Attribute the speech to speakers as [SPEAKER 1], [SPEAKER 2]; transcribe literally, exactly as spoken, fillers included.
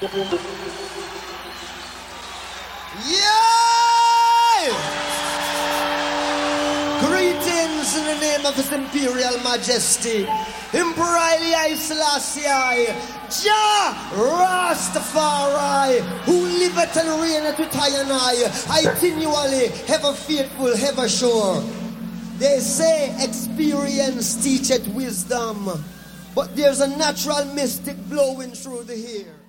[SPEAKER 1] Yeah! Greetings in the name of His Imperial Majesty, Emperor Haile Selassie, Jah Rastafari, who liveth and reigneth with I and I, continually, ever faithful, ever sure. They say experience teacheth wisdom, but there's a natural mystic blowing through the air.